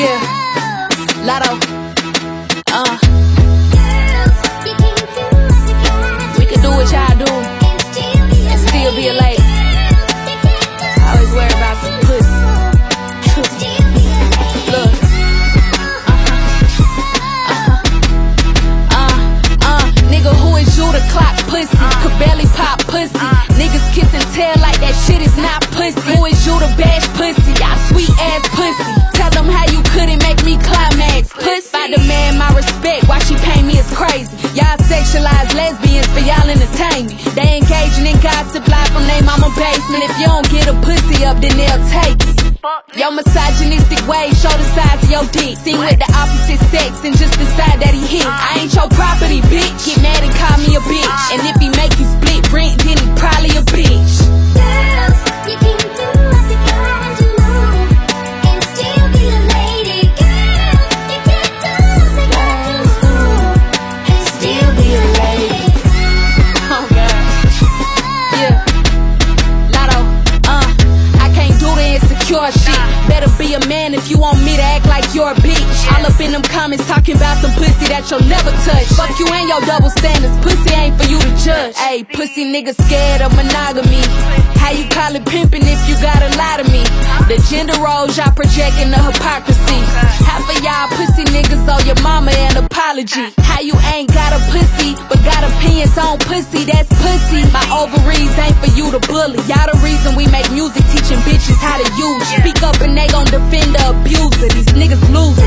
Yeah, Lotto. We can do what y'all do and still be a lady. Always worry about some pussy. Look. Nigga, who is you to clock pussy? Could barely pop pussy. Niggas kiss and tell like that shit is not pussy. Who is you to bash pussy? Y'all sweet ass pussy. Tell them how you couldn't make me climax. Pussy, I demand my respect. Why she pay me is crazy. Y'all sexualize lesbians for y'all entertainment. They engaging in gossip live from they mama basement. If you don't get a pussy up, then they'll take it. Your misogynistic ways show the size of your dick. Seen with the opposite sex and just decide that he hit. I ain't your property, bitch. Get mad and call me a bitch. And if he make you split rent, then he probably a bitch. Girls, you can do what you gotta do and still be a lady. Girl, you can do what you gotta do and still be a lady. Oh God. Yeah. Lotto. I can't do the insecure shit. Better be a man if you want me to act like you're a bitch. All up in them comments talking about some pussy that you'll never touch. Fuck you and your double standards. Pussy ain't for you to judge. Ayy, pussy niggas scared of monogamy. How you call it pimping if you gotta lie to me? The gender roles y'all projecting the hypocrisy. Half of y'all pussy niggas owe your mama an apology. How you ain't got a pussy but got opinions on pussy? That's pussy. My ovaries ain't for you to bully. Y'all the reason we make music teaching bitches how to use. Speak up and they gon' defend the abuser. These niggas lose.